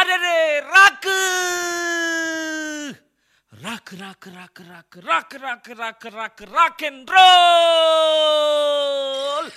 అరెరే rock rock rock rock rock rock rock rock rock rock and roll.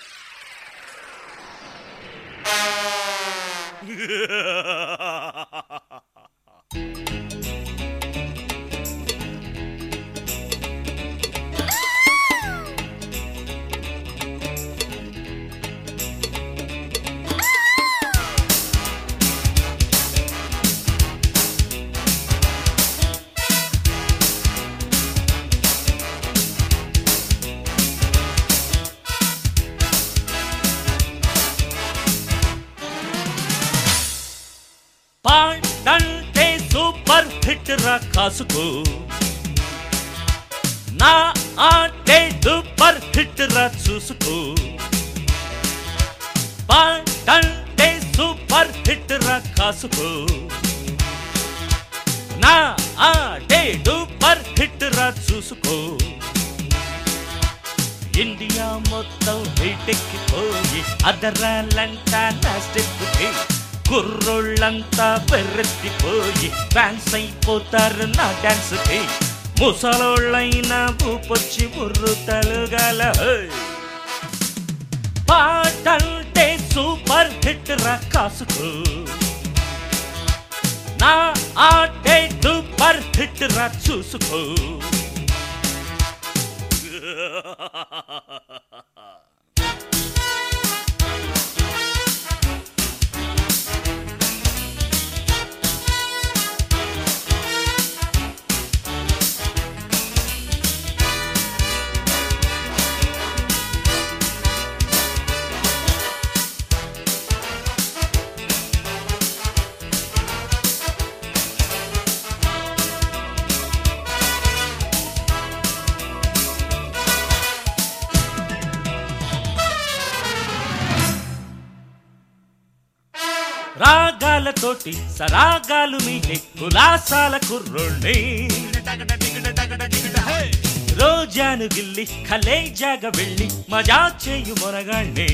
పాడంటే super hit రా కాసుకో, నా ఆటే సూపర్ హిట్ రా చూసుకో. పాడంటే సూపర్ హిట్ రా కాసుకో, నా ఆటే సూపర్ హిట్ రా చూసుకో. ఇండియా మొత్తం హైటెక్కిపోయి అదరాలంటా నా స్టెప్కి, కుర్రోళ్ళంతా బెర్రెత్తిపోయి డాన్స్ అయిపోతారు నా డాన్స్కి. ముసలోళ్ళైనా ఊపొచ్చి బుర్రు తలుగాల. పాటంటే సూపర్ హిట్ రా కాసుకో, నా ఆటే సూపర్ హిట్ రా చూసుకో. రాగాలతోటి సరాగాలు మీటే కులాసాల కుర్రోణ్ణి, రోజాను గిల్లి కలేజాగ వెళ్ళి మజా చేయు మొనగాణ్ణి.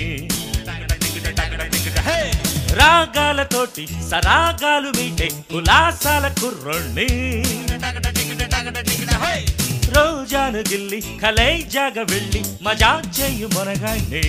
రాగాలతోటి సరాగాలు మీటే కులాసాల కుర్రోణ్ణి, రోజాను గిల్లి కలేజాగ వెళ్ళి మజా చేయు మొనగాణ్ణి.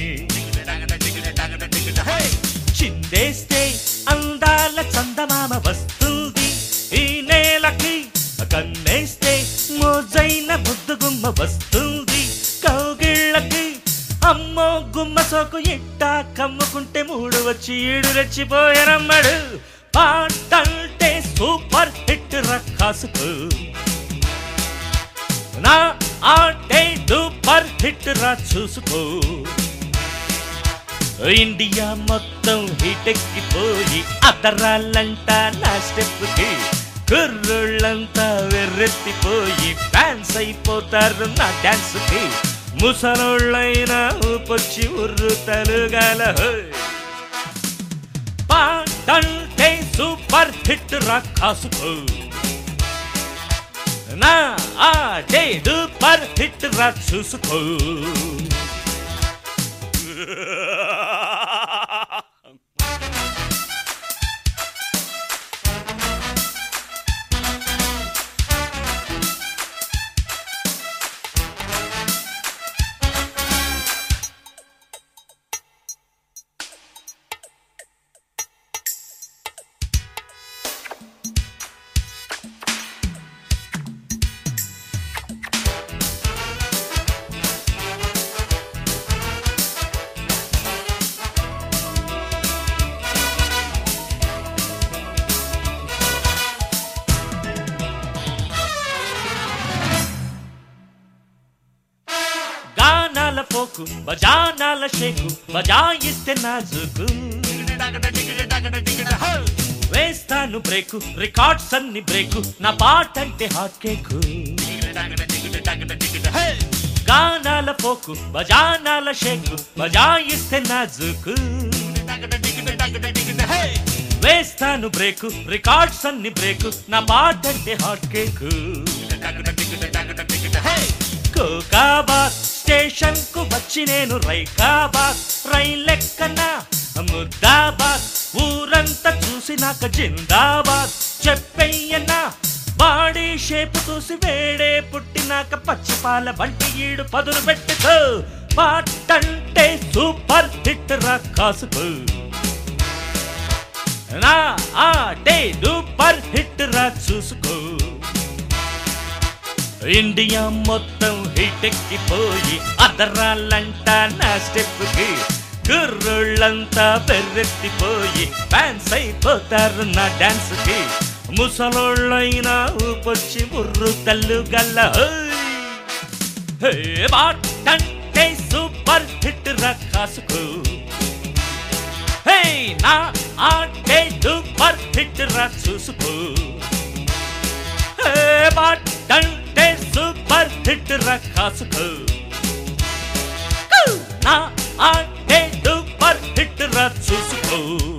చిందేస్తే అందాల చందమామ వస్తుంది ఈ నేలకి, కన్నేస్తే మోజైన బుద్ధుగుమ్మ వస్తుంది కౌగిళ్ళకి. అమ్మో గుమ్మ సోకు ఇట్టా కమ్ముకుంటే మూడు వచ్చి ఈడు రెచ్చిపోయారమ్మడు. పాటంటే సూపర్ హిట్ రా కాసుకో, నా ఆటే సూపర్ హిట్ రా చూసుకో. ఇండియా మొత్తం హీటెక్కిపోయి అదరాలంటా నా స్టెప్కి, కుర్రోళ్ళంతా వెర్రెత్తిపోయి డాన్స్ అయిపోతారు నా డాన్స్కి. ముసలోళ్ళైనా ఊపొచ్చి ఉర్రు తలుగాల. పాటంటే సూపర్ హిట్ రా కాసుకో, నా ఆటే సూపర్ హిట్ రా చూసుకో. పోకు బజానాల షేకు బజాయిస్తే నాజుకు, వేస్తాను బ్రేకు రికార్డ్స్ అన్ని బ్రేకు, నా పాటంటే హాట్ కేకు. గానాల పోకు బజానాల షేకు బజాయిస్తే నాజుకు, వేస్తాను బ్రేకు రికార్డ్స్ అన్ని బ్రేకు, నా పాటంటే హాట్ కేకు. కోకాబాద్ స్టేషన్ కు వచ్చి నేను రైకాబాద్ రైలెక్కన ముద్దాబాద్ ఊరంతా చూసినాక జిందాబాద్ చెప్పయ్యన్నా బాడీ షేప్ చూసి వేడే పుట్టినాక పచ్చిపాల వంటి ఈడు పదులు పెట్టుకో పాటంటే సూపర్ హిట్ రా కాసుకో నా ఆటే సూపర్ హిట్ రా చూసుకో ఇండియా మొత్తం హిట్ ఎక్కిపోయి అదరాలంటా నా స్టెప్ కి గుర్రుళ్ళంతా పెర్రెత్తిపోయి డాన్స్ అయిపోతారు నా డాన్స్ కి ముసలోళ్ళైనా ఊపొచ్చి ముర్రు తల్లు గల్ల బాటంటే సూపర్ హిట్ రా కాసుకో హే నా ఆటే సూపర్ హిట్ రా చూసుకో బాటంటే సూపర్ హిట్ రా కాసుకో నా ఆటే సూపర్ హిట్ రా చూసుకో